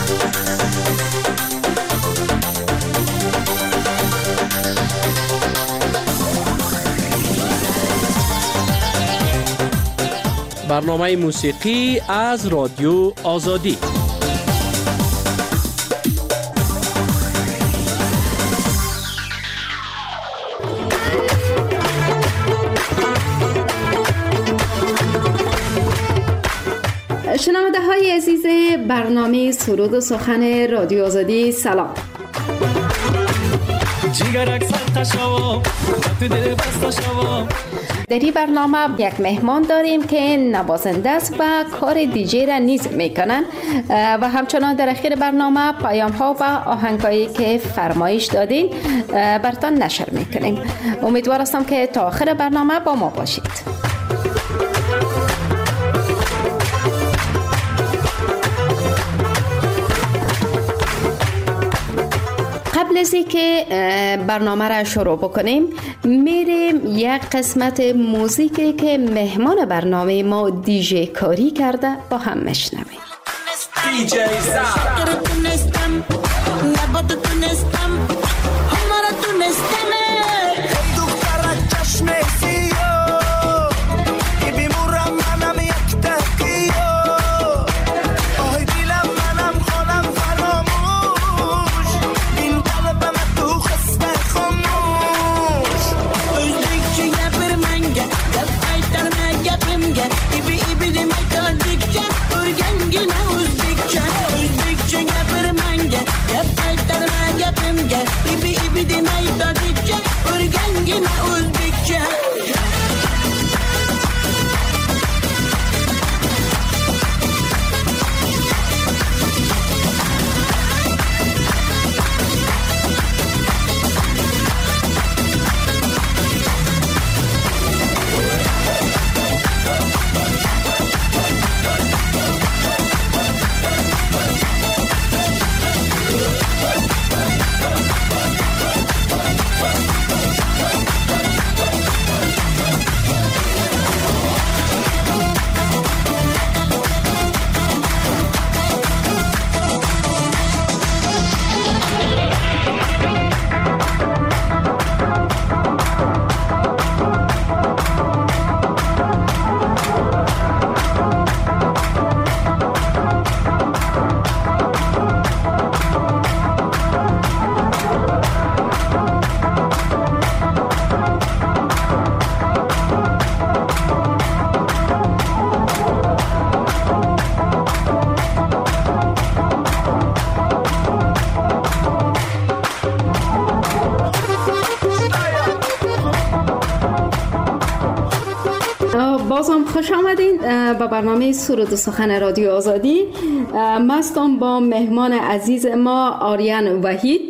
برنامه موسیقی از رادیو آزادی. شنونده های عزیز برنامه سرود و سخن رادیو آزادی، سلام. در این برنامه یک مهمان داریم که نوازنده است و کار دیجی را نیز میکنن و همچنان در اخیر برنامه پیام ها و آهنگ هایی که فرمایش دادین براتون نشر میکنیم. امیدوار هستم که تا آخر برنامه با ما باشید. قبل از اینکه برنامه را شروع بکنیم میریم یک قسمت موزیکی که مهمان برنامه ما دیجی کاری کرده با هم میشنویم. دیجی بازم خوش آمدین به برنامه سرود و سخن رادیو آزادی. مستم با مهمان عزیز ما آریان وحید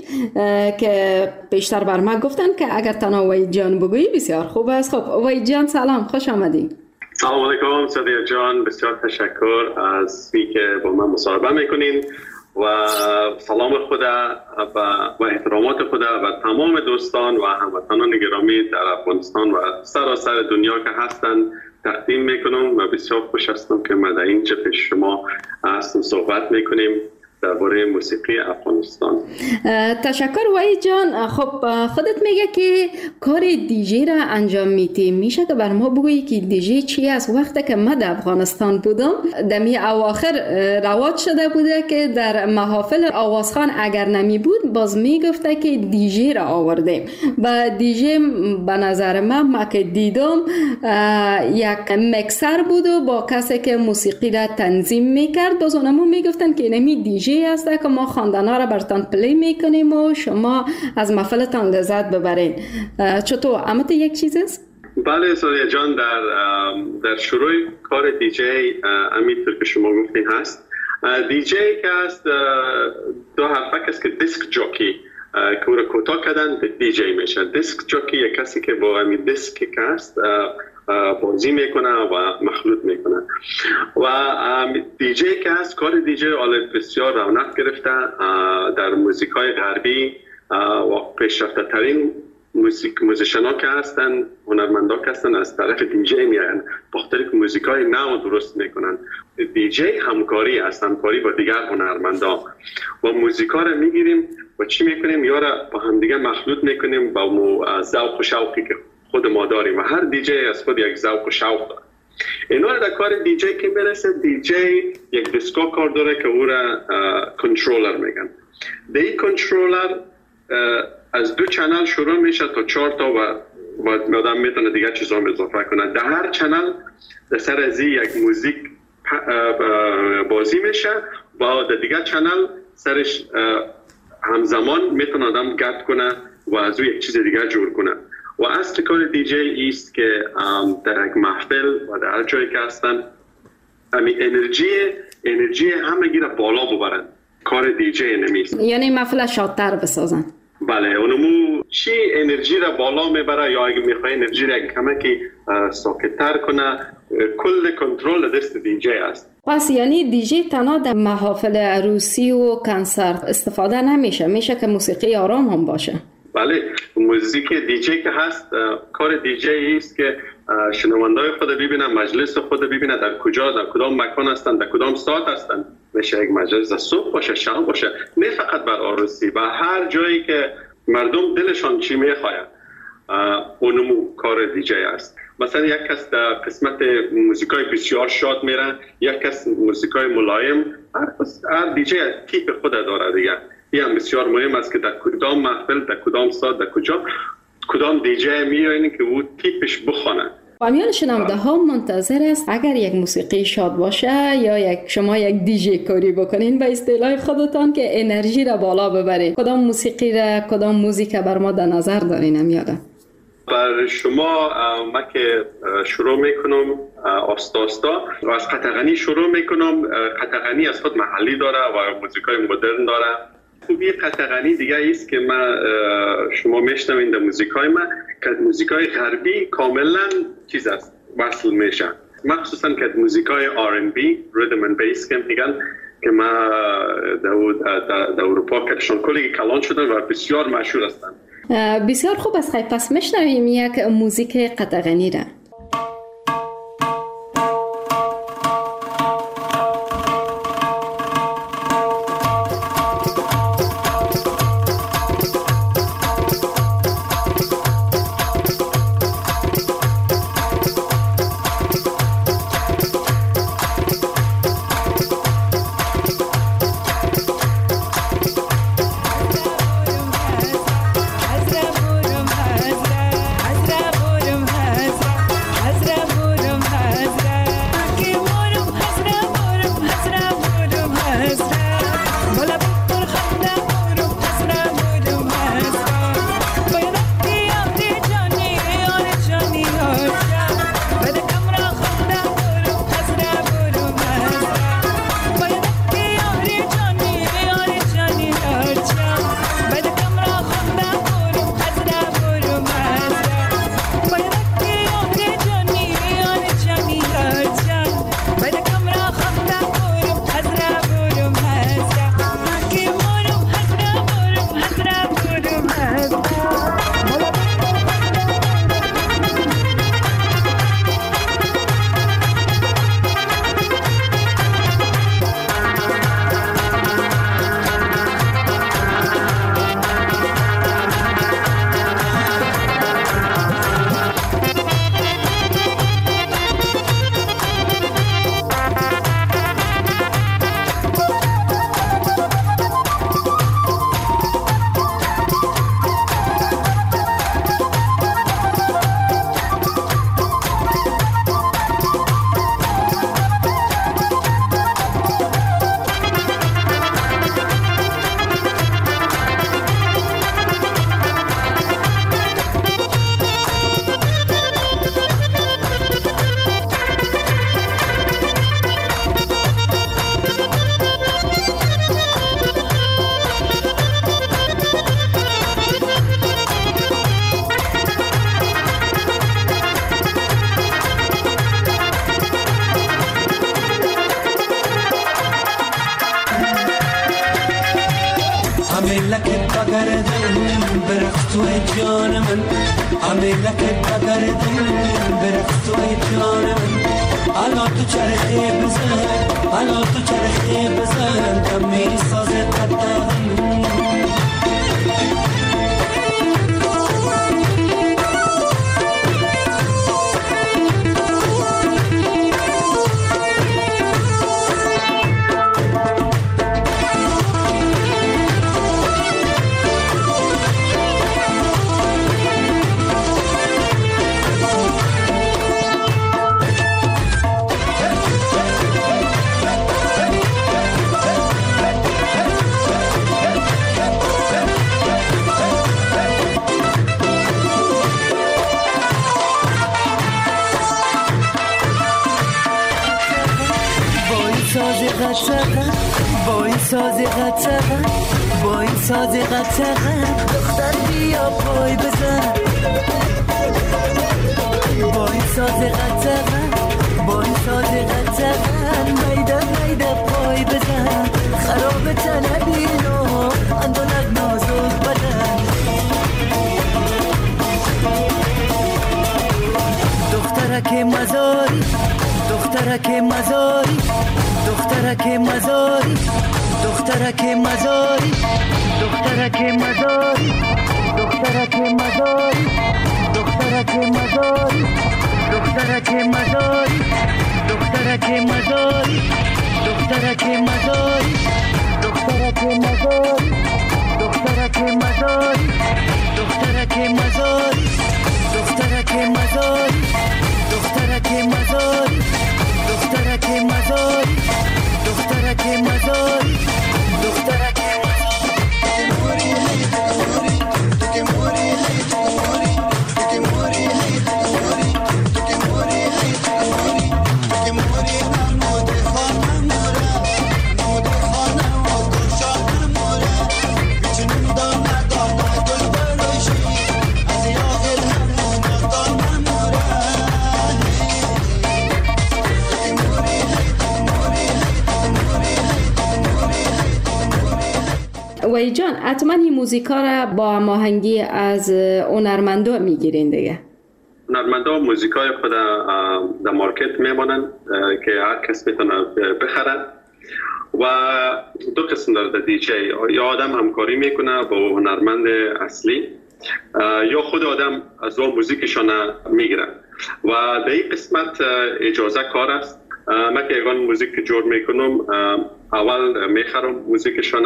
که بیشتر بر ما گفتن که اگر تنها وحید جان بگویی بسیار خوب است. خب وحید جان سلام، خوش آمدین. سلام علیکم صدیق جان، بسیار تشکر از اینکه با من مصاحبه میکنین و سلام خدا و احترامات خدا و تمام دوستان و هموطنان گرامی در افغانستان و سراسر دنیا که هستند تقدیم میکنم و بسیار خوش هستم که ما در اینجا پیش شما هستیم صحبت میکنیم درباره موسیقی افغانستان. تشکر وحید جان. خب خودت میگه که کار دیجی را انجام میدی، میشه که بر ما بگویی که دیجی چی است؟ وقتی که من در افغانستان بودم دمی اواخر رواج شده بوده که در محافل آوازخوان اگر نمی بود باز میگفته که دیجی را آورده و دیجی به نظر من که دیدم یک مکسر بود و با کسی که موسیقی را تنظیم میکرد باز اونمون میگفتن که نمی دیجی است که ما خواندن‌ها را براتون پلی میکنیم و شما از محفلتان لذت ببرین. چطور؟ امت یک چیز است؟ بله سوریه جان، در شروع کار دیجی همینطور که شما گفتین هست. دیجی که است دو حرفک است که دیسک جوکی که او را کوتاه کردن به دیجی میشه. دیسک جوکی یک کسی که با همین دیسک که است بازی میکنه و مخلوط میکنه و دیجی که هست. کار دیجی حالا بسیار رونق گرفته در موزیکای غربی و پیشرفته ترین موزیشنا که هستن، هنرمندا که هستن از طرف دیجی میان، بخاطر که موزیکای نو درست میکنن. دیجی همکاری است، همکاری با دیگر هنرمندا و موزیکا رو میگیریم و چی میکنیم؟ یا را با هم دیگه مخلوط میکنیم با ذوق و شوقی که خود ما داریم و هر دیجی از خود یک ذوق و شوق داره. اینا رو در کار دیجی که برسه، دیجی یک دستگاه کار داره که او را کنترلر میگن. دی کنترلر از 2 چنل شروع میشه تا 4 تا و آدم میتونه دیگه چیزا اضافه کنه. در هر چنل در سر از یک موزیک بازی میشه و در دیگه چنل سرش همزمان میتونه آدم گرد کنه و از یک چیز دیگه جور کنه. و اصل کار دیجی است که در یک محفل و در هر جایی که هستن انرژی همگی را بالا ببرن. کار دیجی نمیست، یعنی محفل شادتر بسازن. بله، اونمو چی انرژی را بالا میبره یا اگه میخواه انرژی را کمکی ساکت‌تر کنه، کل کنترل دست دیجی است. پس یعنی دیجی تنها در محافل عروسی و کنسرت استفاده نمیشه، میشه که موسیقی آرام هم باشه. بله، موزیک دیجی که هست، کار دیجی است که شنوندای خود ببینن، مجلس خود ببینن در کجا، در کدام مکان هستن، در کدام ساعت هستن. میشه یک مجلس صبح باشه، شب باشه، نه فقط بر عروسی، و هر جایی که مردم دلشان چی میخواید اونمو کار دیجی است. مثلا یک کس در قسمت موزیکای بسیار شاد میره، یک کس موزیکای ملایم، هر دیجی تیپ خود داره دیگه. این هم بسیار مهم است که در کدام محفل، در کدام ساعت، در کدام دیجی میایین که او تیپش بخونه. فامیل شنونده ها منتظر است اگر یک موسیقی شاد باشه یا شما یک دیجی کاری بکنین به اصطلاح خودتان که انرژی را بالا ببرید. کدام موسیقی را، کدام موزیک بر ما در نظر دارین یاده؟ بر شما ما که شروع میکنم آستا و از قطغنی شروع میکنم. قطغنی از خود محلی داره و موزیکای مدرن داره. خوبی قطغنی دیگه ایست که شما میشنوین در موزیکای ما که موزیکای غربی کاملا چیز است، وصل میشه. مخصوصا که موزیکای R&B Rhythm and Bass که میگن که ما در اروپا کشان کلی کلان شدن و بسیار مشهور هستن. بسیار خوب است. خیلی پس میشنویم یک موزیک قطغنی را. بگردم برخت توی جان من امیلکت بگردم برخت توی جان من الا تو چرخی بزن الا تو چرخی بزن کمی سازت قدم ساز قطعه با این ساز قطعه دختر بیا پای بزن با این ساز قطعه با این ساز قطعه میده میده پای بزن خراب تنبینو اندونک نازک بدن دخترک مزاری دخترک مزاری دخترک مزاری دخترک مزاری دخترک مزاری دخترک مزاری دخترک مزاری دخترک مزاری دخترک مزاری دخترک مزاری دخترک مزاری دخترک مزاری دخترک مزاری دخترک مزاری دخترک مزاری دخترک مزاری دخترک مزاری دخترک وای جان حتما این موزیکا را با هماهنگی از هنرمندا میگیرین دیگه. هنرمندا موزیکای خود در مارکت میمانن که هر کس میتونه بخره و دو قسم داره دیجی، یا آدم همکاری میکنه با هنرمند اصلی یا خود آدم از اون موزیکشان میگیره و در این قسمت اجازه کار است. من که یکان موزیک جور میکنم اول میخرم موزیکشان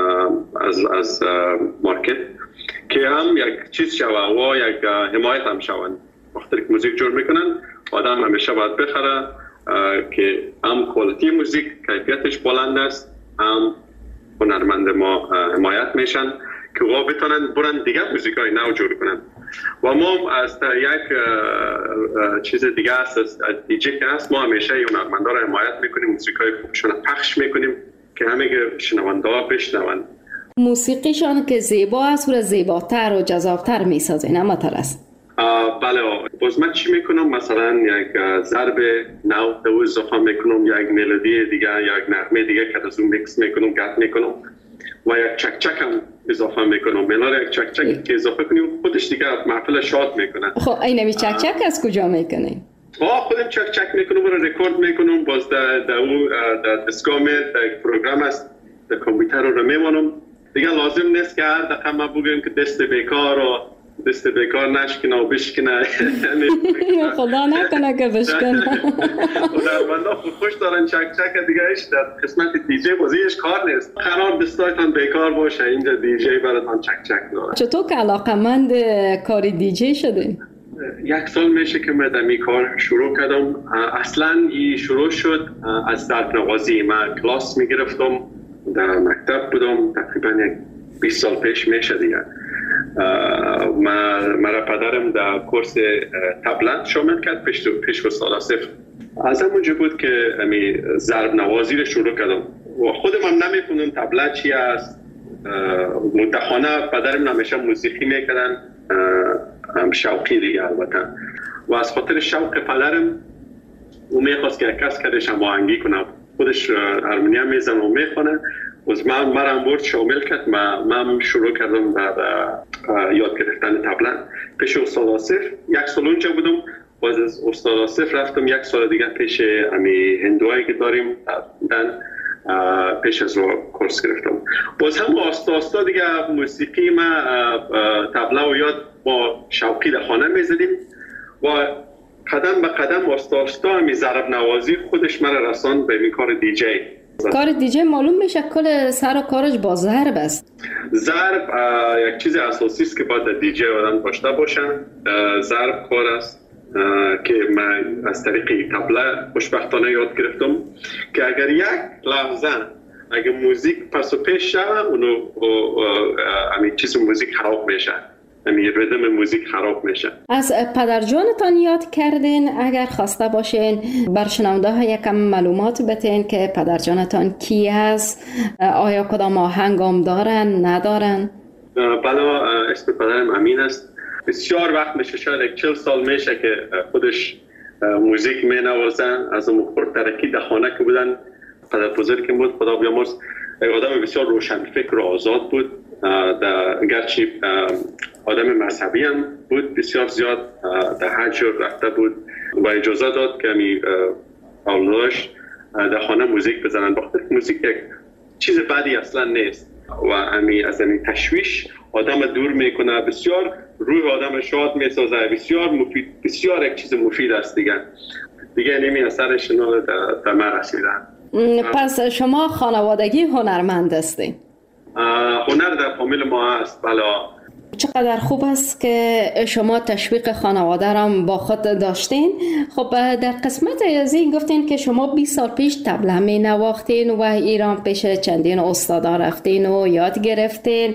از مارکت که هم یک چیز شوه و یک حمایت هم شوند. وقتی که موزیک جور میکنن آدم همیشه باید بخره که هم کوالیتی موزیک کیفیتش بلند است، هم هنرمند ما حمایت میشن که او بتونن برن دیگه موزیکای نو جور کنن. و ما از یک چیز دیگه است، از دیجی که هست، ما همیشه هنرمندا را حمایت میکنیم، موزیکای خوبشون پخش میکنیم که همه شنونده ها بشنون. موسیقیشان که زیبا است و زیباتر و جذابتر میسازه، نه است؟ بله. باز من چی میکنم؟ مثلا یک ضرب نو تو اضافه میکنم، یک ملودی دیگه، یک نغمه دیگه که از اون میکس میکنم، گپ میکنم و یک چک چک هم اضافه میکنم. ملار یک چک چک که اضافه کنیم خودش دیگه محفل شاد میکنه. خب اینمی چک چک از کجا میکنیم؟ خودم چک چک میکنم و رکورد میکنم. باز در دستگاه در پروگرام است، در کامپیوتر رو میمونم دیگه. لازم نیست که هر دقیقه ما بگیم که دست بیکار نشکنه و بشکنه. خدا نکنه که بشکنه. هنرمندا خوش دارن چک چک دیگه. ایش در قسمت دیجی بازیش کار نیست. قرار دستایتان بیکار باشه، اینجا دیجی براتان چک چک داره. چطور که علاقمند کار دیجی شدین؟ 1 سال میشه که من دمی کار شروع کردم. اصلا این شروع شد از ضرب نوازی. من کلاس میگرفتم، در مکتب بودم، تقریبا 20 سال پیش میشه دیگه. مرا پدرم در کورس تبله شامل کرد پیش و سال صفر. از همونجا بود که ضرب نوازی رو شروع کردم و خودم هم نمی‌فهمیدم تبله چی است. متخانه پدرم همیشه موسیقی میکردن، هم شوقی دیگه البته. و از خاطر شوق پدرم او میخواست که کس کدش هم آهنگی کنه، خودش هارمونیم میزنه و میخونه من برد شامل کرد. من شروع کردم در یاد گرفتن تبله پیش استاد آصف. 1 سال اونجا بودم. باز از استاد آصف رفتم 1 سال دیگه پیش امی هندوایی که داریم در پیش از رو کورس گرفتم. باز هم آستا دیگه موسیقی ما تبله و یاد با شوقی در خانه میزدیم و قدم به قدم آستا همی ضرب نوازی خودش من رسان به این کار دیجی. کار دیجی معلوم میشه کل سر و کارش با ضرب است. ضرب یک چیز اساسی است که باید دیجی آدم داشته باشن. ضرب کار است که من از طریق تبله خوشبختانه یاد گرفتم که اگر یک لحظه اگر موزیک پس و پیش شد اونو همین چیز موزیک خراب میشه، همین ریتم موزیک خراب میشه. از پدرجانتان یاد کردین؟ اگر خواسته باشین بر شنونده ها یکم معلومات بتین که پدرجانتان کی است؟ آیا کدام آهنگام دارن ندارن؟ بله، اسم پدرم امین است. بسیار وقت میشه، شاید 40 سال میشه که خودش موزیک می نوازن. از اون خردترکی در خانه که بودن پدر بزرگم بود، خدا بیامرز. آدم بسیار روشن فکر و آزاد بود. گرچه آدم مذهبی هم بود، بسیار زیاد در حج رفته بود و اجازه داد که همی اولاداش در خانه موزیک بزنن. بخاطر موزیک یک چیز بدی اصلا نیست و همی از این تشویش آدم دور میکنه، بسیار روح آدم شاد میسازه، بسیار مفید، بسیار یک چیز مفید است دیگه نمی اثرش در من رسیدن. پس شما خانوادگی هنرمند هستین؟ هنر در فامیل ما هست. بله. چقدر خوب است که شما تشویق خانواده را با خود داشتین. خب در قسمت از این گفتین که شما 20 سال پیش تبله می نواختین و ایران پیش چندین استادا رفتین و یاد گرفتین.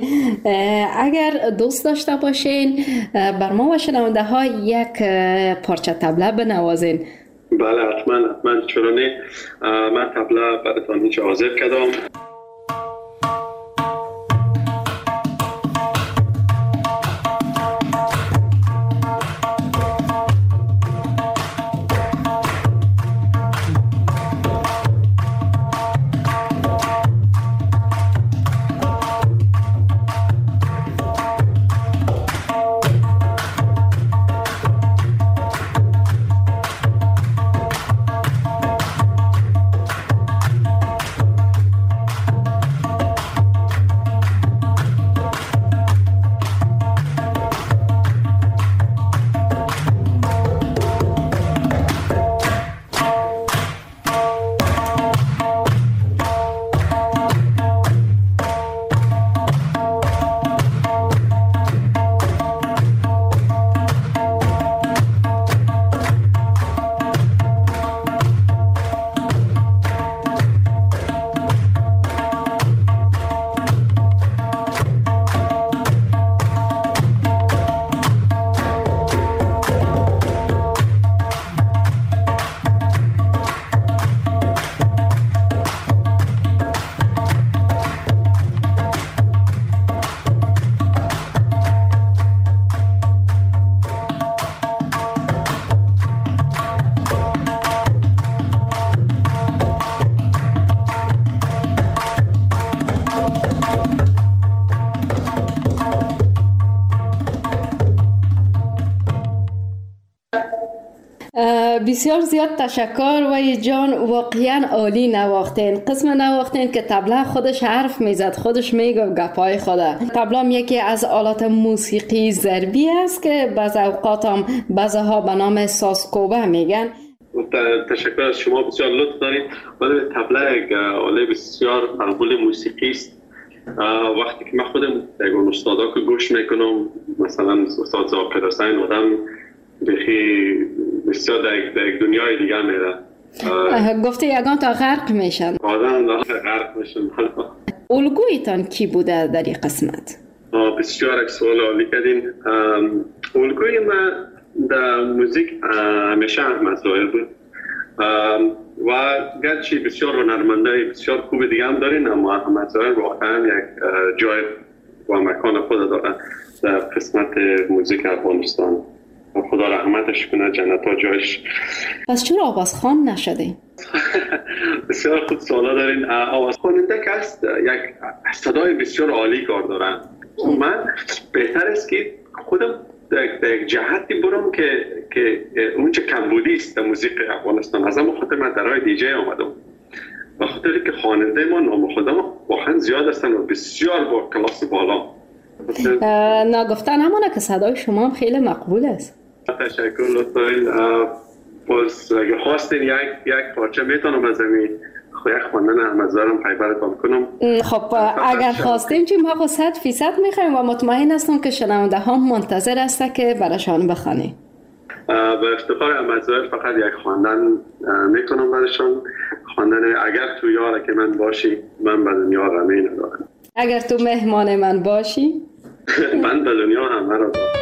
اگر دوست داشته باشین بر ما و شنونده ها یک پارچه تبله بنوازین. بله حتما چرا نه. من تبله براتون اینجا حاضر کردم. بسیار زیاد تشکر وای جان، واقعا عالی نواختین. قسم نواختین که تبله خودش حرف میزد، خودش میگه گپای خوده. تبله یکی از آلات موسیقی ضربی است که بعض اوقات هم بعضها به نام سازکوبه میگن. تشکر از شما، بسیار لطف دارید. ولی تبله یک آله بسیار مقبول موسیقی است. وقتی که من خودم یک استادا که گوش میکنم، مثلا استاد زاکر حسین، آدم بخی بسیار در یک دنیای دیگه میره. گفته یگان تا غرق میشن. آدم غرق میشن. الگویتان کی بوده در این قسمت؟ بسیار یک سوال عالی کردین. الگوی من در موزیک همیشه احمد ظاهر بود و گرچه بسیار هنرمندای بسیار خوب دیگه هم دارین، اما احمد ظاهر واقعا یک جای و مکان خود داره در قسمت موزیک افغانستان. خدا رحمتش کنه، جنت ها جایش. پس چرا آوازخوان نشدی؟ بسیار خود سوالا دارین. آوازخواننده که هست یک صدای بسیار عالی کار دارن. من بهتر است که خودم در یک جهتی برم که اونچه کمبودی است در موسیقی افغانستان. از همون خاطر من در راه دیجی آمدم، به خاطر که خواننده ما نام خدا واقعا زیاد هستن و بسیار با کلاس بالا. نگفتن همونه که صدای شما هم خیلی مقبول است. تشکر لطفاً. باز اگه خواستین یک پارچه میتونم از همین یک خواندن احمدزارم پیبرتان کنم. خب اگر خواستیم چی ما 100% میخوایم و مطمئن هستم که شنونده ها منتظر هسته که براشان بخوانی. به افتخار احمدزار فقط یک خواندن میکنم براشان. خواندن اگر تو یار که من باشی من به دنیا غمی ندارم. اگر تو مهمان من باشی من به دنیا همه را دارم.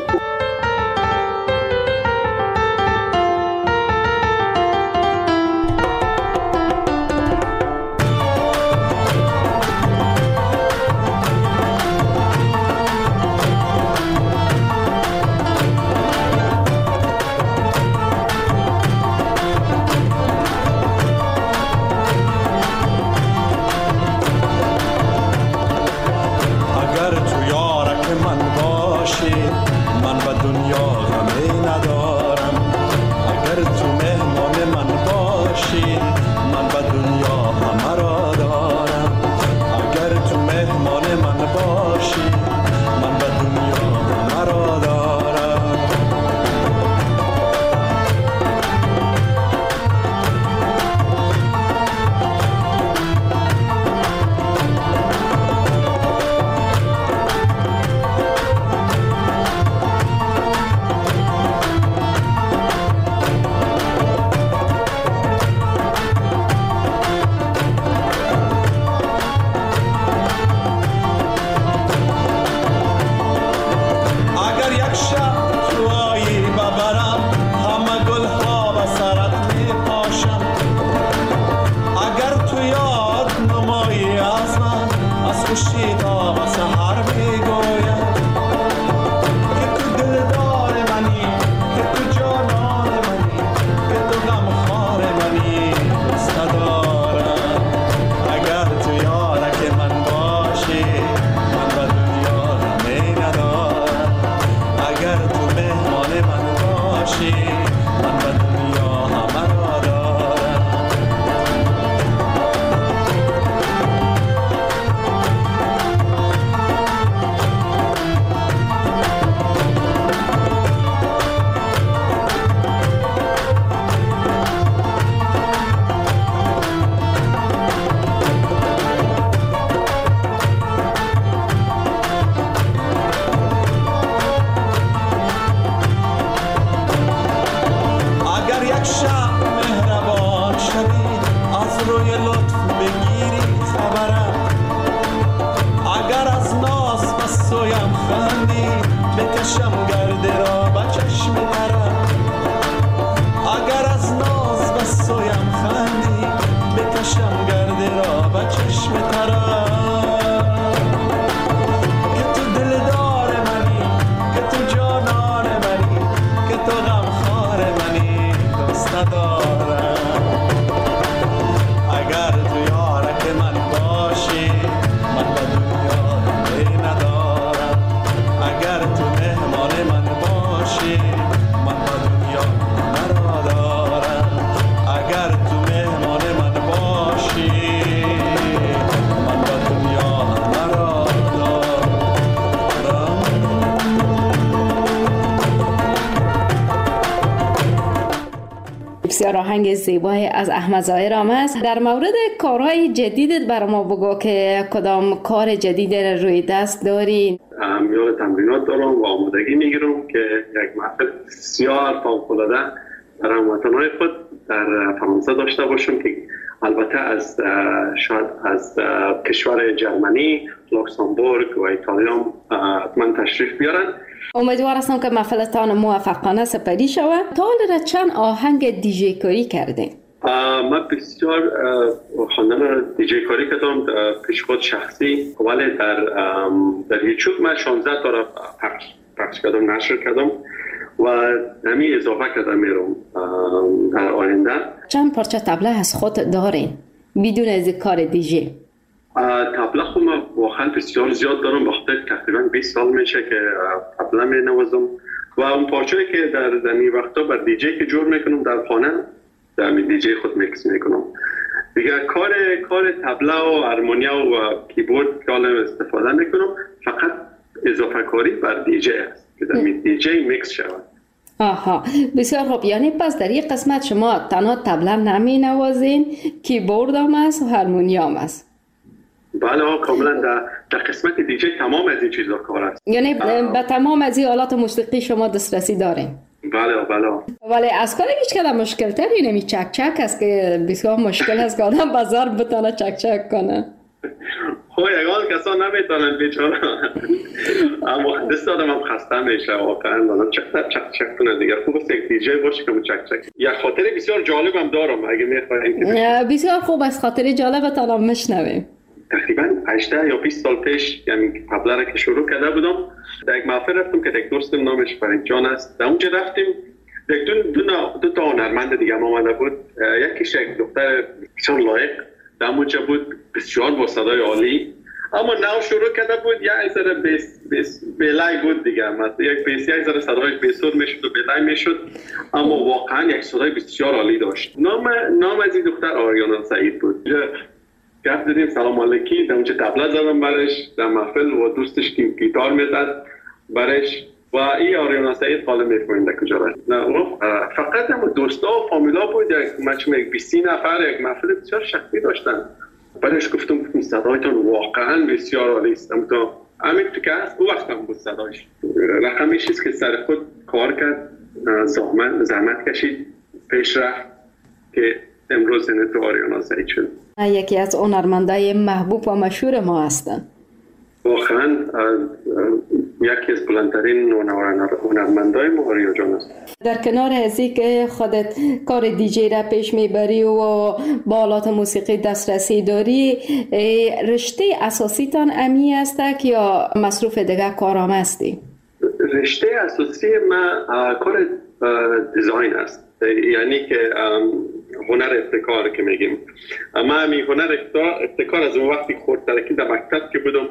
بسیار آهنگ زیبای از احمد ظاهرام است. در مورد کارهای جدیدت بر ما بگو که کدام کار جدید روی دست داری؟ میان تمرینات دارم و آمادگی میگیرم که یک محفل بسیار فوق‌العاده در هموطنهای خود در فرانسه داشته باشم که البته شاید از کشور جرمنی، لوکزامبورگ و ایتالیا حتما تشریف بیارن. امیدوار هستم که محفلتان موفقانه سپری شود. تا حالا چند آهنگ دیجی کاری کردین؟ من بسیار خواندن دیجی کاری کردم پیش خود شخصی، ولی در یوتیوب من 16 تا را پخش کردم، نشر کردم و همین اضافه کرده میرم در آینده. چند پارچه طبله از خود دارین بدون از کار دیجی؟ طبله خود ما واقعا بسیار زیاد دارم، بخاطر تقریبا 20 سال میشه که طبله می نوازم و اون پارچه‌ای که در این وقتا بر دیجی که جور میکنم در خانه در دیجی خود میکس میکنم دیگه. کار طبله و هارمونیا و کیبورد که استفاده میکنم فقط اضافه کاری بر دیجی است که در دیجی میکس شود. آها، بسیار خوب. یعنی پس در یک قسمت شما تنها طبله نمی نوازین، کیبورد هم است و هارمونیام است؟ بله کاملا در قسمت دیجی تمام از این چیزا کار است. یعنی به تمام از این آلات موسیقی شما دسترسی دارین؟ بله. ولی از کار هیچ کدام مشکل تری نمی چک است که بسیار مشکل است که آدم بازار بتانه چک کنه. خب یکان کسان نمیتونن بیچاره، اما دست آدم هم خسته میشه واقعا دارم چک کنه دیگه. خوب است یک دیجی باشه که چک. یک خاطره بسیار جالب هم دارم اگه میخواین. بسیار خوب است، خاطره جالب تا مشنویم. تقریبا 18 یا 20 سال پیش یعنی طبله را که شروع کرده بودم در یک محفل رفتم که یک دوستم نامش فرید جان است. در اونجا رفتیم دو تا هنرمند دیگه ما آمده بود. یکیش یک دختر بسیار لایق در اونجا بود، بسیار با صدای عالی، اما نو شروع کرده بود یک ذره بلای بود دیگه، مثلا یک ذره صدای بیسور میشد و بلای میشد، اما واقعا یک صدای بسیار عالی داشت. نام از این دختر آریانا سعید بود. گفت دیدیم سلام علیکی، در اونجا طبله زدم برش در محفل و دوستش که گیتار میزد برش و این آریانا سعید حالا میفهمید کجا رفت. فقط هم دوستا و فامیلا بود، یک 20 نفر یک محفل بسیار شخصی داشتن. برش گفتم صدایتون واقعا بسیار عالی است. همین تو که هست او وقت هم بود صدایش. رقمی چیز که سر خود کار کرد، زحمت کشید، پیش رفت که امروز این تو آریانا سعید شد. یکی از هنرمندای محبوب و مشهور ما هستند. واقعا یکی از بلندترین هنرمندای ما آریا جان است. در کنار از اینکه خودت کار دیجی را پیش میبری و با آلات موسیقی دسترسی داری، رشته اساسی تان امی است که یا مصروف دیگه کارام هستی؟ رشته اساسی ما کار دیزاین است، یعنی که هنر ابتکار که میگیم. ما همین هنر ابتکار از اون وقتی خورد ترکی در مکتب که بودم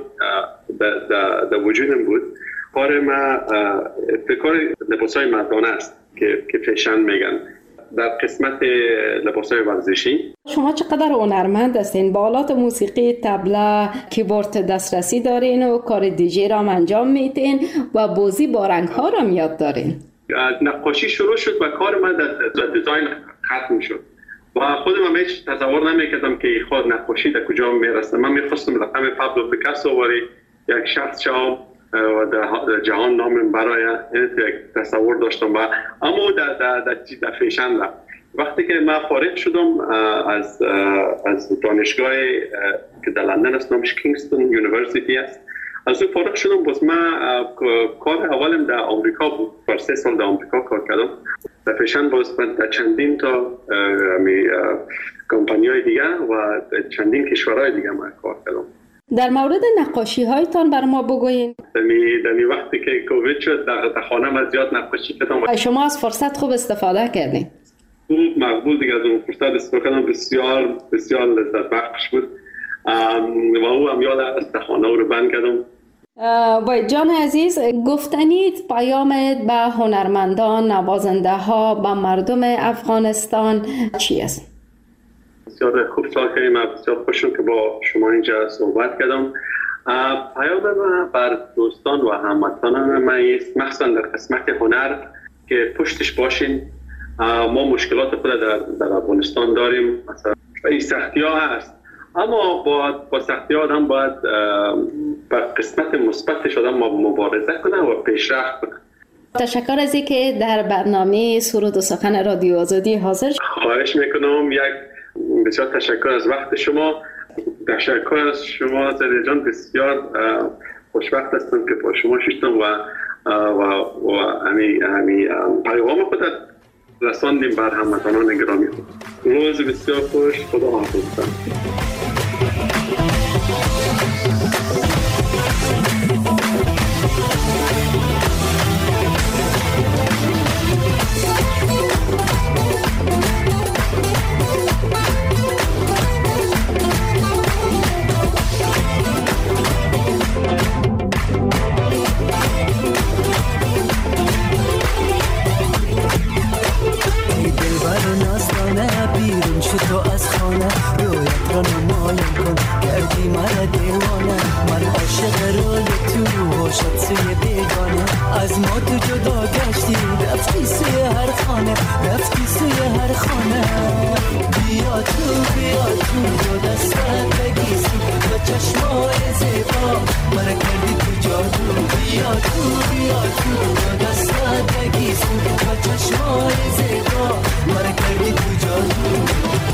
در وجودم بود. کار ما ابتکار لباسای مردانه است که فیشن میگن، در قسمت لباسای ورزشی. شما چقدر هنرمند هستین؟ با آلات موسیقی، طبله، کیبورد دسترسی دارین و کار دیجی را انجام میدین و بازی با رنگ ها را یاد دارین. نقاشی شروع شد و کار من در دیزاین ختم شد و خودم هم هیچ تصور نمیکردم که خود نقاشی در کجا میرسه. من میخواستم رقم پابلو پیکاسو وری یک شخص شام و در جهان نام برای یک تصور داشتم اما در فیشن رفت. وقتی که من فارغ شدم از دانشگاه که در لندن است، نامش کینگستون یونیورسیتی است، از اون فارغ شدم. باز من کار اولم در آمریکا بود، بر 3 سال در آمریکا کار کردم در فیشن. باز در چندین تا کمپانی‌های دیگه و چندین کشورهای دیگه من کار کردم. در مورد نقاشی هایتان بر ما بگوین. در وقتی که کووید شد در خانه من زیاد نقاشی کردم. شما از فرصت خوب استفاده کردین؟ خوب مقبول دیگه، از اون فرصت استفاده کردم. بسیار بسیار لذت بخش بود و او هم یاد است خانه رو بند کردم. باید جان عزیز، گفتنید پیامت به هنرمندان، نوازنده ها، به مردم افغانستان چی است؟ بسیار خوب سوال کردیم. بسیار خوشم که با شما اینجا صحبت کردم. پیام من بر دوستان و هموطنان من است، مخصوصا در قسمت هنر، که پشتش باشین. ما مشکلات خود در افغانستان داریم، مثلا این سختی ها هست، اما با سختی ها آدم باید به قسمت مثبتش آدم مبارزه کنه و پیشرفت کنه. تشکر از اینکه در برنامه سرود و سخن رادیو آزادی حاضر شدید. خواهش میکنم. بسیار تشکر از وقت شما. تشکر از شما زلیل جان. بسیار خوشبخت هستم که با شما شدم و همی پیغام خود رساندیم بر هموطنان گرامی خود. روز بسیار خوش. خدا حافظتان. عاشق روی تو باشد سوی بیگانه از ما تو جدا گشتی رفتی سوی هر خانه رفتی سوی هر خانه بیا تو دو دستت بگیسی با چشمای زیبا مرا کردی تو جادو بیا تو دو دستت بگیسی با چشمای زیبا مرا کردی تو جادو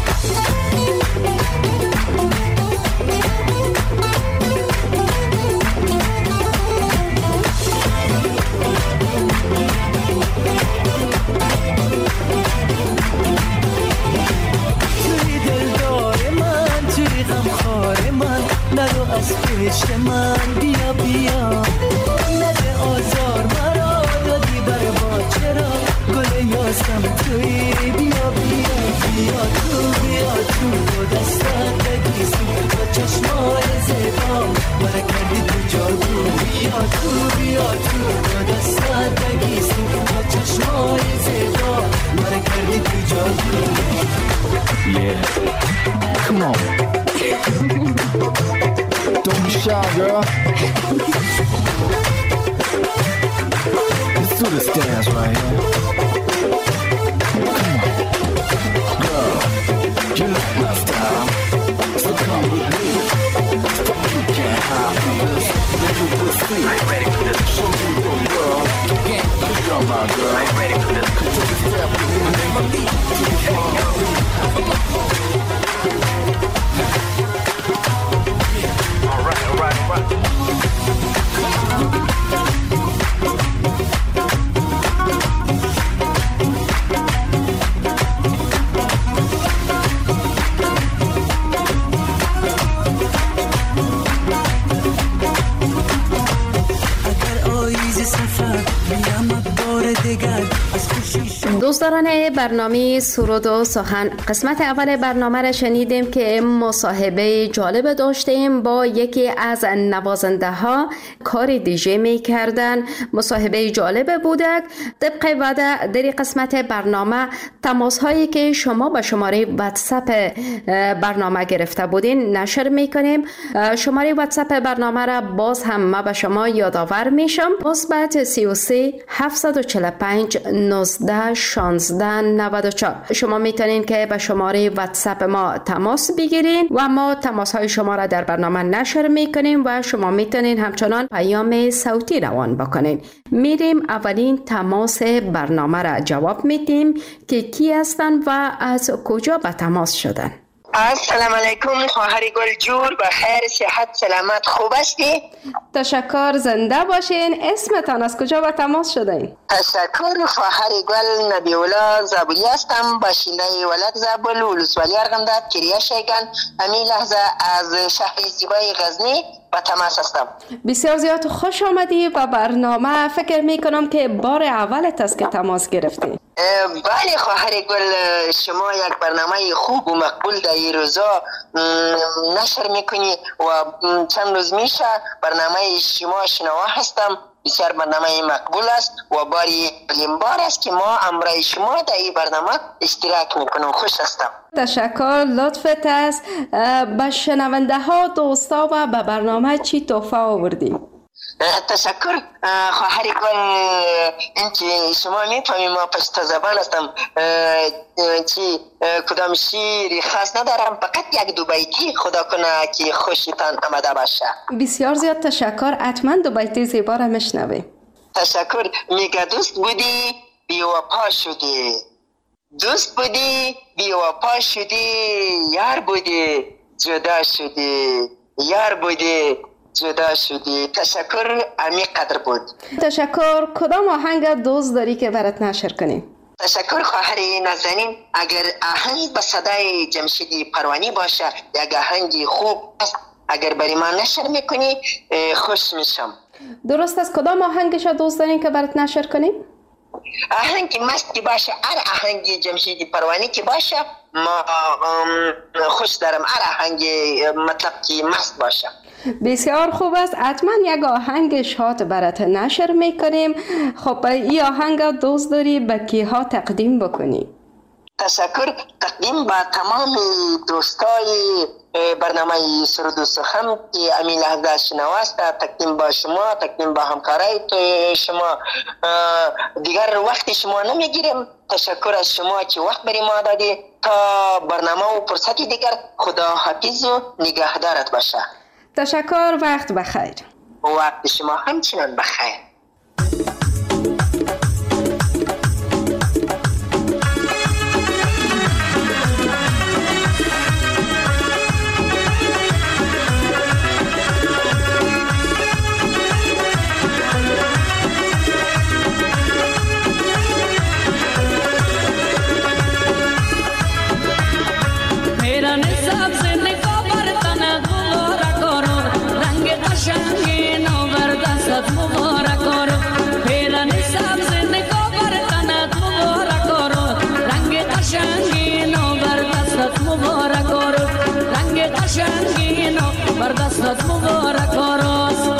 نرو از پیش من بیا نده آزار مرا دادی بر با چرا گل یاسم توی بیا تو دستت بگیسی با چشمای زیبا مرا کردی تو جادو بیا تو دستت بگیسی با چشمای زیبا مرا کردی تو جادو Yeah, come on. Don't be shy, girl. Let's do this dance right here. Come on. Girl, you like my style. So come with me. You can't hide from this. Let me put sleep. I'm ready for this. Show you the world. Let's go, my girl. I'm ready for this. Take a step with me and make my beat. To the front. All right. دوستان برنامه سرود و سخن، قسمت اول برنامه را شنیدیم که مصاحبه جالب داشتیم با یکی از نوازنده ها، کار دیجی می کردن. مصاحبه جالب بوده. طبق وعده در قسمت برنامه تماس هایی که شما به شماره واتساپ برنامه گرفته بودین نشر می کنیم. شماره واتساپ برنامه را باز هم ما به شما یادآور میشم. مثبت 33 745 19 16 94. شما میتونین که به شماره واتساپ ما تماس بگیرین و ما تماس های شما را در برنامه نشر میکنیم و شما میتونین همچنان پیام صوتی روان بکنین. میریم اولین تماس برنامه را جواب میدیم که کی هستن و از کجا به تماس شدن. السلام علیکم خواهر گل جور، به خیر صحت سلامت خوب هستی؟ تشکر، زنده باشین. اسمتان از کجا به تماس شدین؟ تشکر خواهر گل نبیولا زابلی هستم، باشنده ولک زابل ولسوالی ارغنداب کریه شیگان. همین لحظه از شهر زیبای غزنی به تماس هستم. بسیار زیاد خوش آمدی به برنامه. فکر میکنم که بار اولت است که تماس گرفتی. بله خواهر گل، شما یک برنامه خوب و مقبول در این روزا نشر میکنی و چند روز میشه برنامه شما شنوا هستم. بسیار برنامه مقبول است و باری بار است که ما امرای شما در این برنامه اشتراک میکنم. خوش هستم. تشکر، لطفت است. به شنونده ها، دوستا و به برنامه چی تحفه آوردی؟ تشکر خواهر گل، اینکه شما میفهمید ما پشت زبان هستم، چی کدام شیری خاص ندارم، فقط یک دو بیتی خدا کنه که خوشتان آمده باشه. بسیار زیاد تشکر. حتما دو بیتی زیبا را میشنویم. تشکر. میگه دوست بودی بی وفا شدی، دوست بودی بی وفا شدی، یار بودی جدا شدی، یار بودی جدا شدی. تشکر، عمیق قدر بود. تشکر. کدام آهنگ دوست داری که برات نشر کنیم؟ تشکر خواهر نازنین. اگر آهنگ به صدای جمشیدی پروانی باشه، یک آهنگی خوب است، اگر برای من نشر میکنی خوش میشم. درست است. کدام آهنگش دوست دارین که برات نشر کنیم؟ آهنگ مست که باشه، هر آهنگ جمشیدی پروانی که باشه ما خوش دارم. هر آهنگ مطلب که مست باشه. بسیار خوب است. حتما یک آهنگ شاد برات نشر میکنیم. خب این آهنگ دوست داری به کیها تقدیم بکنی؟ تشکر تقدیم به تمام دوستای برنامه سرود و سخن که امی لحظه شنواست، تقدیم با شما، تقدیم با همکارای شما. دیگر وقت شما نمیگیریم. تشکر از شما که وقت بری ما دادی. تا برنامه و فرصتی دیگر، خدا حافظ و نگهدارت باشه. تشکر، وقت بخیر. وقت شما همچنان بخیر. بردستت مبارک آراز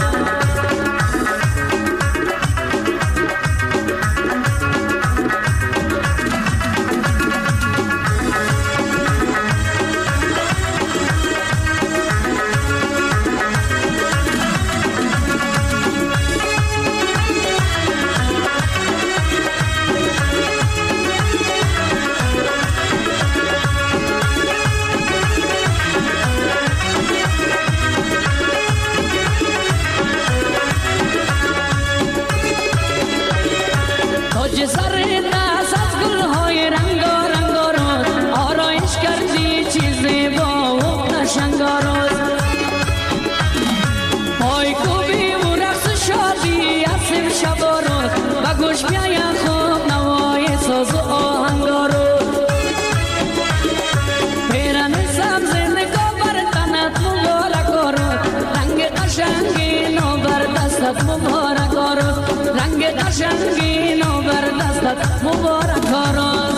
مبارک آراز رنگ قشنگین و بر دستت مبارک آراز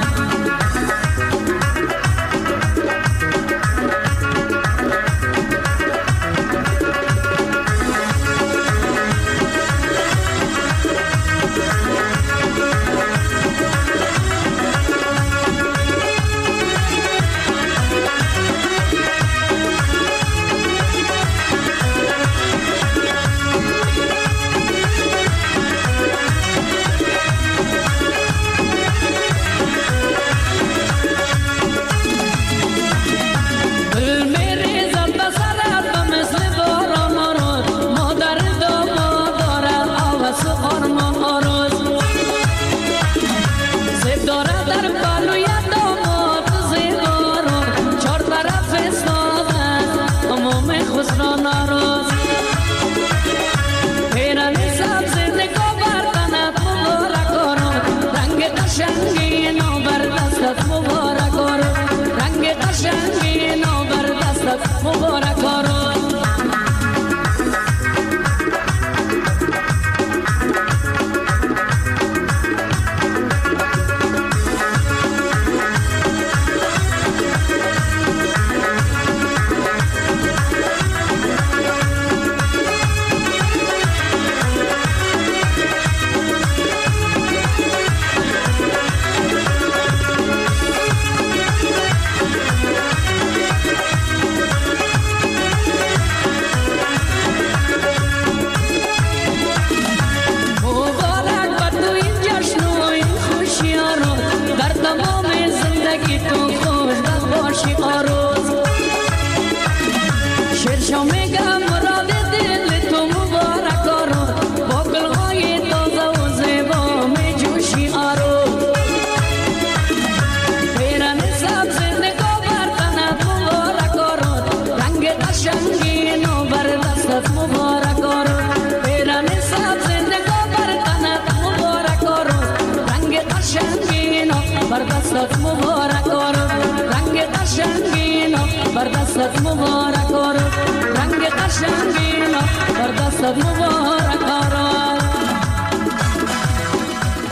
مبارک آراز بردستت مبارک آراز رنگ قشنگین بردستت مبارک آراز رنگ قشنگین بردستت مبارک آراز.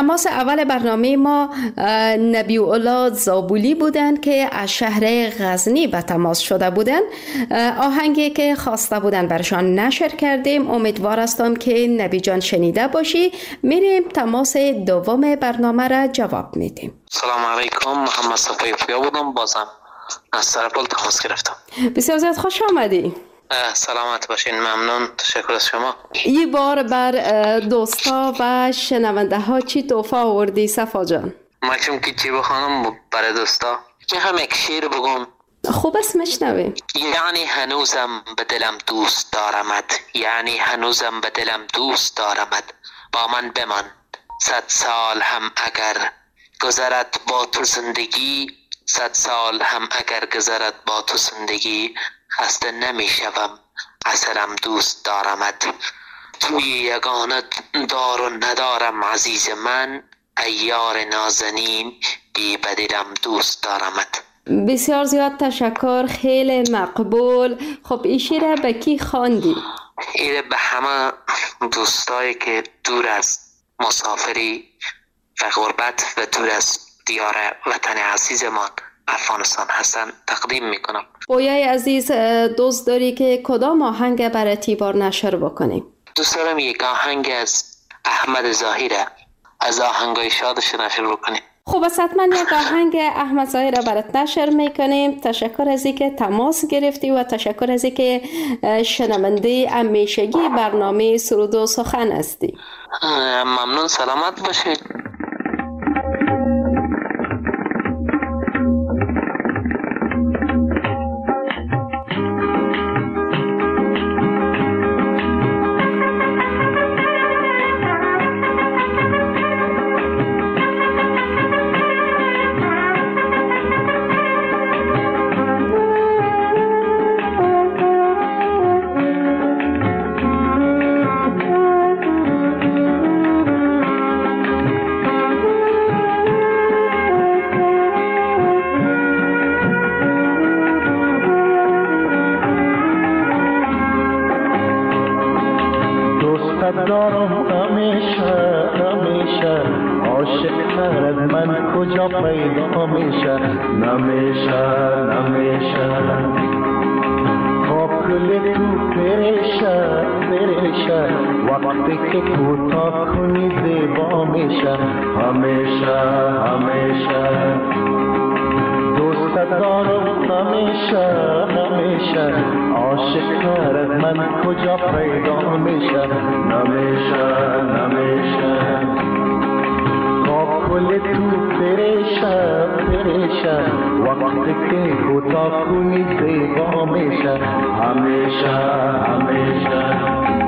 تماس اول برنامه ما نبی الله زابولی بودند که از شهر غزنی به تماس شده بودند. آهنگی که خواسته بودند برشان نشر کردیم. امیدوار هستم که نبی جان شنیده باشی. میریم تماس دوم برنامه را جواب میدیم. سلام علیکم، محمد صفای پویا بودم، بازم از سرپل تماس گرفتم. بسیار زیاد خوش آمدی. سلامت باشین، ممنون، تشکر از شما. این بار بر دوستا و شنونده ها چی تحفه آوردی صفا جان؟ مکشم که چی بخوانم برای دوستا؟ میخوام یک شعر بگم. خوب است میشنویم. یعنی هنوزم به دلم دوست دارمت، یعنی هنوزم به دلم دوست دارمت، با من بمان 100 سال هم اگر گذرد با تو زندگی، 100 سال هم اگر گذرد با تو زندگی، خسته نمی شوم، اصلم دوست دارمت. توی یگانت دار و ندارم عزیز من، ایار نازنین بی بدلم دوست دارمت. بسیار زیاد تشکر، خیلی مقبول. خب این شعر به کی خواندی؟ این به همه دوستایی که دور از مسافری و غربت و دور از دیار وطن عزیزمان افغانستان هستن تقدیم میکنم. پویای عزیز، دوست داری که کدام آهنگ برای تیبار نشر بکنیم؟ دوست دارم یک آهنگ از احمد ظاهره از آهنگای شادش نشر بکنیم. خب حتما یک آهنگ احمد ظاهره برات نشر میکنیم. تشکر از اینکه تماس گرفتی و تشکر از اینکه شنونده همیشگی برنامه سرود و سخن هستی. ممنون، سلامت باشید. دارم همیشه همیشه، عاشق تر از من کجا پیدا میشه، نمیشه نمیشه. کل تو پریشه پریشه، وقتی که کوتاه کنی زیبا میشه، همیشه همیشه. دوست دارم همیشه همیشه، عاشق تر از من کجا پیدا میشه، نمیشه نمیشه. با کل تو پریشه پریشه، وقتی که کوتاه کنی زیبا میشه، همیشه همیشه.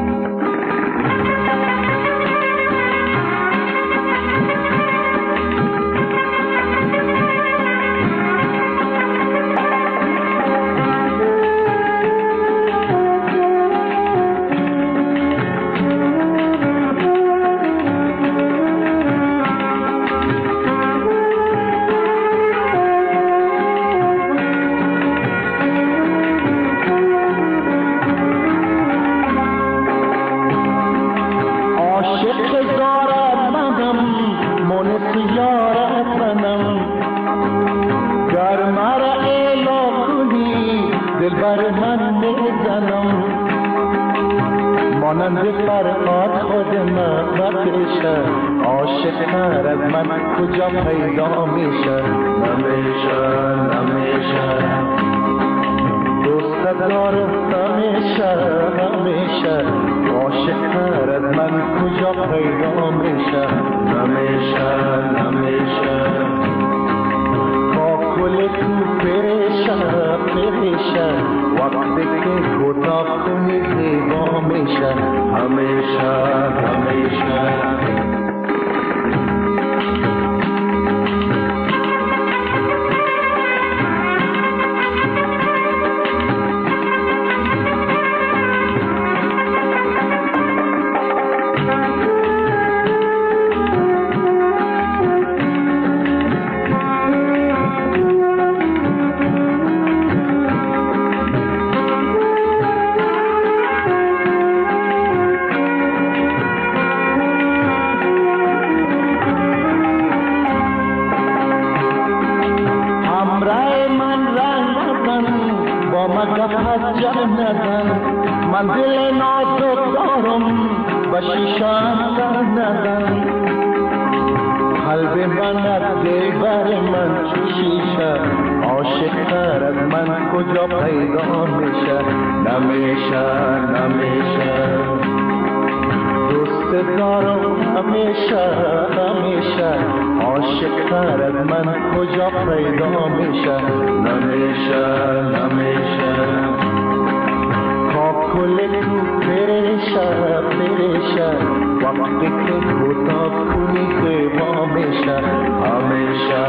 مانند فرقات خودم بکشه، عاشق تر از من کجا پیدا میشه، نمیشه نمیشه. دوست دارم همیشه همیشه، عاشق تر از من کجا پیدا میشه، نمیشه نمیشه. با کل تو پریشه پریشه، وقتی که کوتاه کنی زیبا میشه، همیشه همیشه. دارم و شیشم در نزن قلب من از دلبر من چو شیشه عاشق تر از من کجا پیدا میشه نمیشه دوست دارم همیشه عاشق تر از من کجا پیدا میشه نمیشه کاکل تو پریشه وقتی که بوتا کنی زیبا میشه همیشه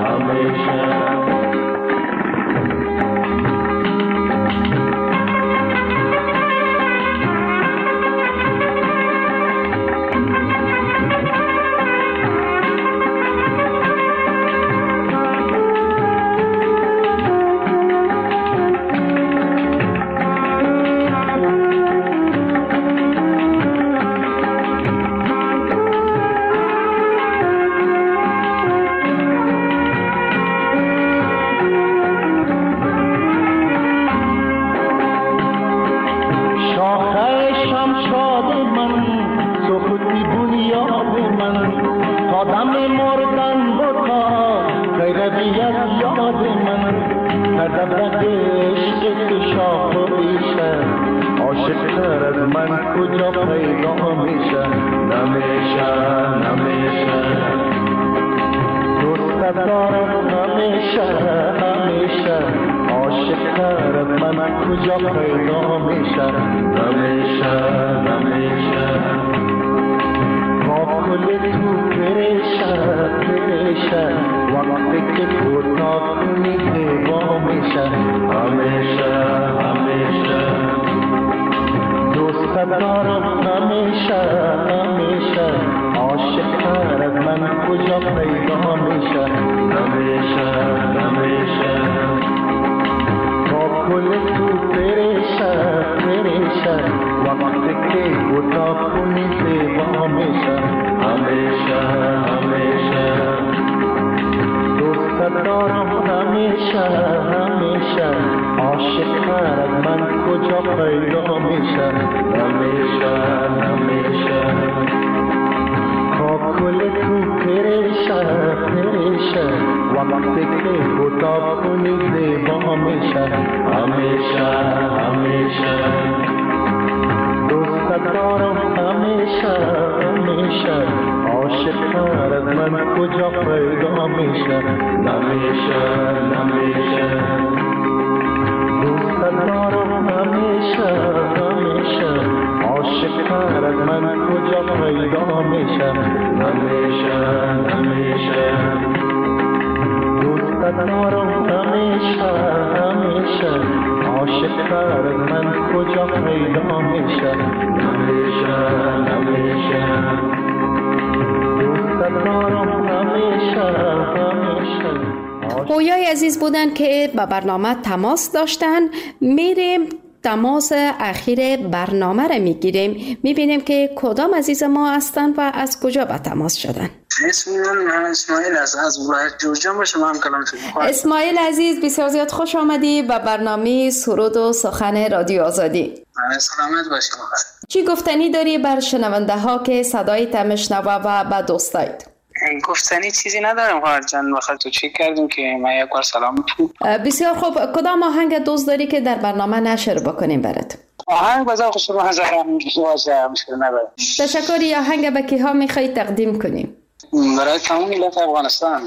پویای عزیز بودن که با برنامه تماس داشتن. میریم تماس اخیر برنامه را میگیریم، میبینیم که کدام عزیز ما هستن و از کجا به تماس شدن. اسم من اسماعیل از ولایت جوزجان با شما هم کلام شدیم. اسماعیل عزیز بسیار زیاد خوش آمدی به برنامه سرود و سخن رادیو آزادی. سلامت باشی. چی گفتنی داری بر شنونده ها که صدایت میشنوه و به دوستایت؟ گفتنی چیزی ندارم خواهر جان، بخاطر تو چک کردیم که من یک بار سلام تو. بسیار خوب. کدام آهنگ دوست داری که در برنامه نشر بکنیم برات؟ آهنگ بذار خوش رو هزارم باشه، مشکل نداره. تشکر. یا آهنگ به کی ها میخوای تقدیم کنیم؟ برای تمام ملت افغانستان.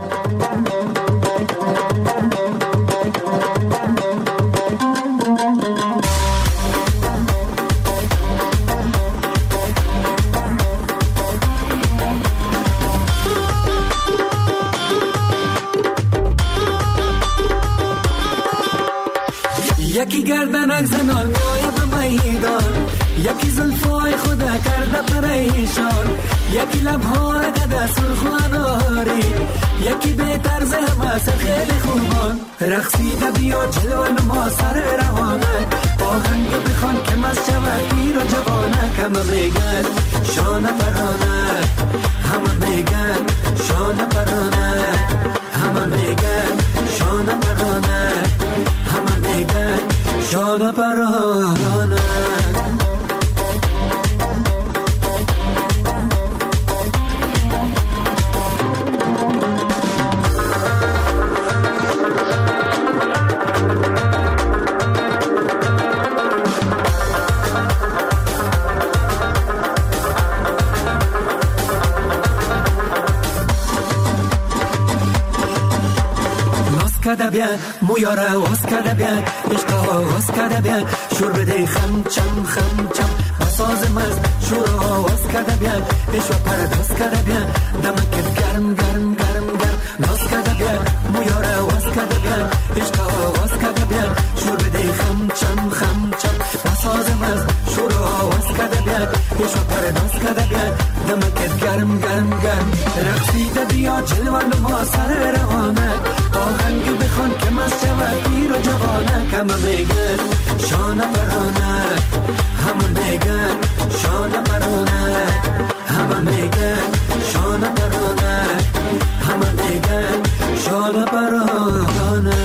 یکی گردنک زنان میای به میدان، یکی زلفای خدا کرده پریشان، یکی لبهای قده سرخ و اناری، یکی به طرز همه سر خیلی خوبان. رقصیده بیا جلو نما سر روانه، آهنگ بخوان که مست شود پیر و جوانه. همه میگن شانه پرانه، همه میگن شانه پرانه، همه میگن شانه پرانه، همه میگن شانه پرانه. واسکده بیا مویاره واسکده بیا عشقا واسکده بیا شور بده خم چم خم چم بساز مز شورا واسکده بیا عشق پرداز کده بیا دمکت گرم گرم گرم گرم واسکده بیا مویاره واسکده بیا عشقا واسکده بیا شور بده خم چم خم چم بساز مز شورا واسکده بیا عشق پرداز کده بیا دمکت گرم گرم گرم رقصیده بیا جلوان ما سر روانه آهنگ بخوان که مست شود پیر و جوانه همه میگن شانه برانه همه میگن شانه برانه همه میگن شانه برانه همه میگن شانه برانه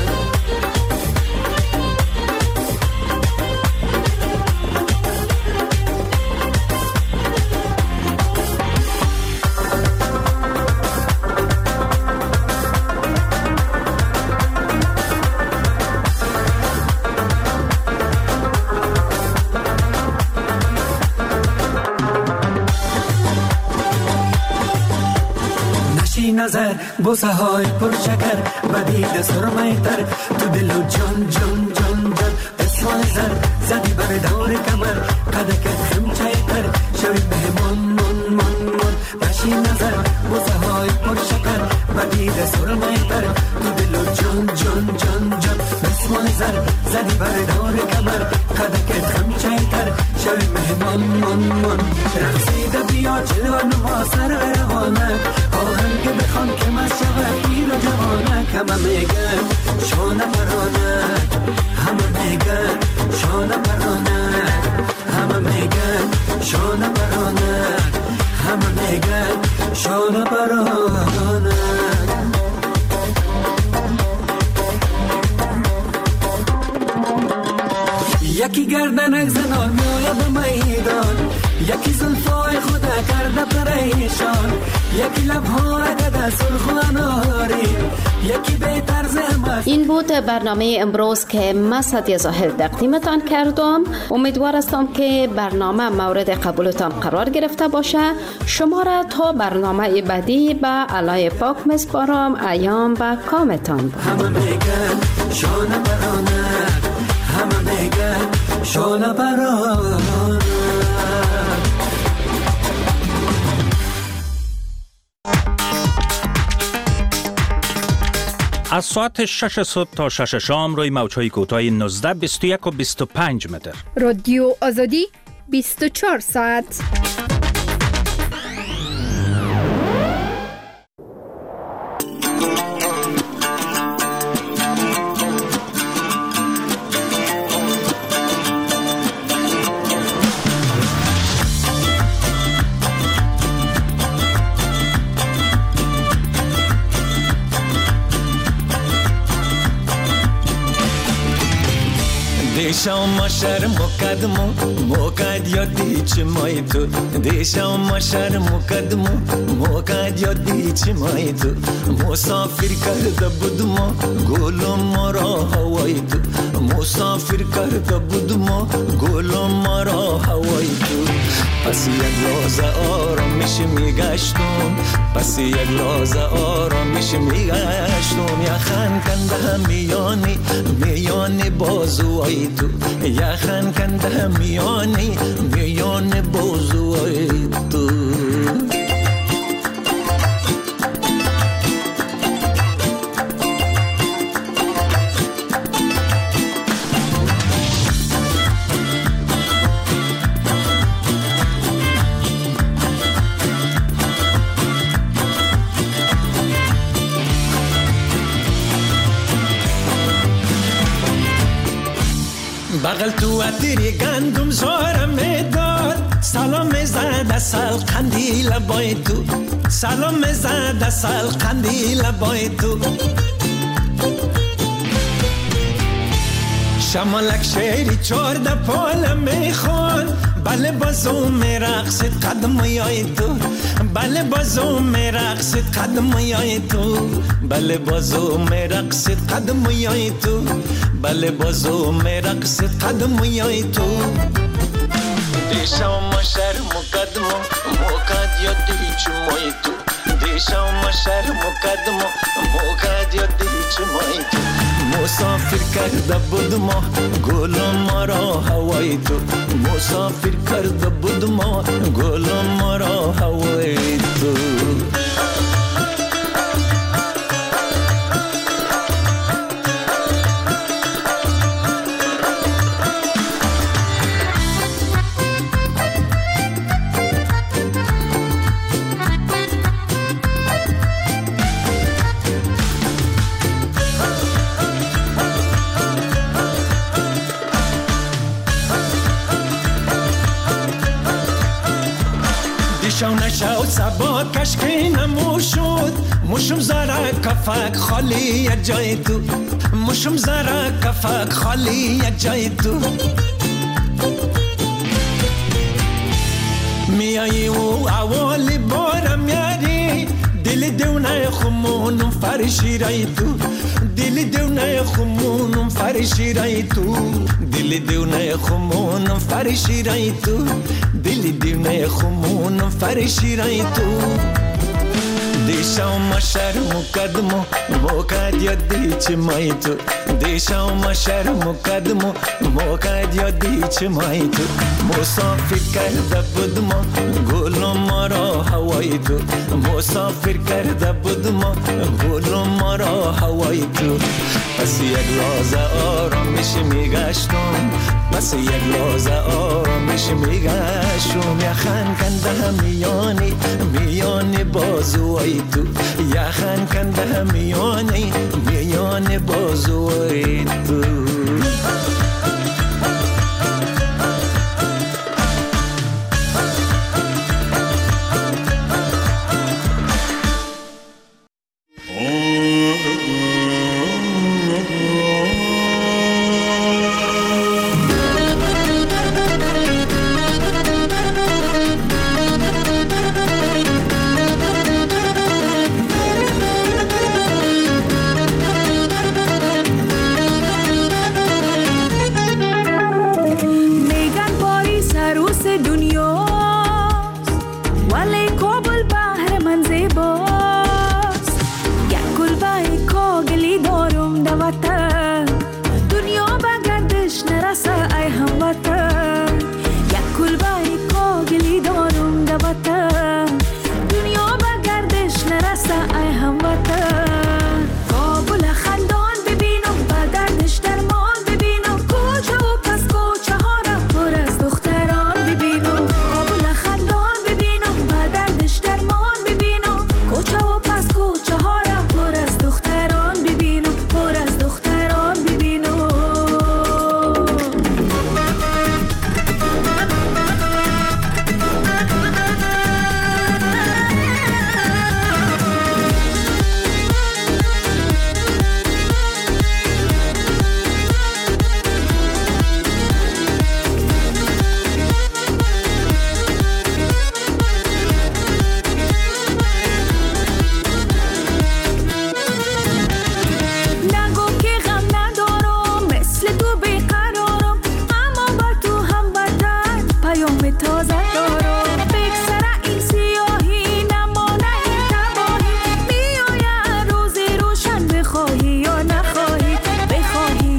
نظر بوسه های پر شکر بدید سرمه تر تو دل و جان جان جان جان اسوان زر زدی بر دور کمر قدکت خمچه تر شوی بهمان من من من بشی نظر بوسه های پر شکر بدید سرمه تر تو دل و جان جان جان جان اسوان زر زدی بر دور کمر قدکت خمچه تر شوی بهمان من من رقصیده بیا جلوان ما سر روانه آهنگ بخوان که من شود پیر و جوانه همه میگن شانه برانه همه میگن شانه برانه همه میگن شانه برانه همه میگن شانه برانه یکی گردنک زنان مویا به میدان یکی زلفای خدا کرده پریشان یکی لبهای دده سرخ و اناری یکی به طرز این بود برنامه امروز که من سعدیه زاهد تقدیمتان کردم. امیدوار هستم که برنامه مورد قبولتان قرار گرفته باشه. شما را تا برنامه بعدی به علای پاک میسپارم. ایام و کامتان بود. همه میگن شانه برانه همه میگن شانه برانه از ساعت 6 صبح تا 6 شام روی موج‌های کوتاه 19 21 و 25 متر. رادیو آزادی 24 ساعت. دیشم ما شهر مقدمو موقعد یادی چه مای تو دیشم ما شهر مقدمو موقعد یادی چه مای تو مسافر کرده بودم گلم مرا هوای تو مسافر کرده بودم گلم مرا هوای تو پس یک لحظه آرامش میگشتم پس یک لحظه آرامش میگشتم یخن کنده میانی بازوهای تو یخن کنده میانی بازوهای تو بغل تو اتری گندم زارم میداد سلام زده سال قندیل بای تو سلام زده سال قندیل بای تو شمالک شیری چورده پال میخون بله بازو میرقصد قدم یای تو بله بازو میرقصد قدم یای تو بله بازو میرقصد قدم یای تو بله بازو میرقصد قدم یای تو دیشم ما شهر مقدمو موقعد یادی چمای تو دیشم شرم و قدم موقع یادی چمای تو مسافر کرده بود ما گلم ما را هوای تو مسافر کرده بود ما گلم ما را هوای تو نشود سبا کشکی نموشد مشم زره کفک خالی یک جای تو مشم زره کفک خالی یک جای تو میایی و اول بارم یاری دل دونه خمونم فرشی رای تو دل دونه خمونم فرشی رای تو دل دونه خمونم فرشی رای تو دل دونه خمونم فرشی رای تو دیشم شرم و قدم موقع یادی چمای تو دیشم شرم و قدم موقع یادی چمای تو مسافر کرده بود ما گلم ما را هوای تو مسافر کرده بود ما گلم ما را هوای تو پس یک لحظه آرامش میگشتم پس یک لحظه آرامش میگشتم یخن کنده میانی بازوی تو یخن کنده میانی بازوی تو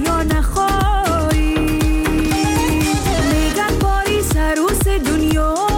دنیا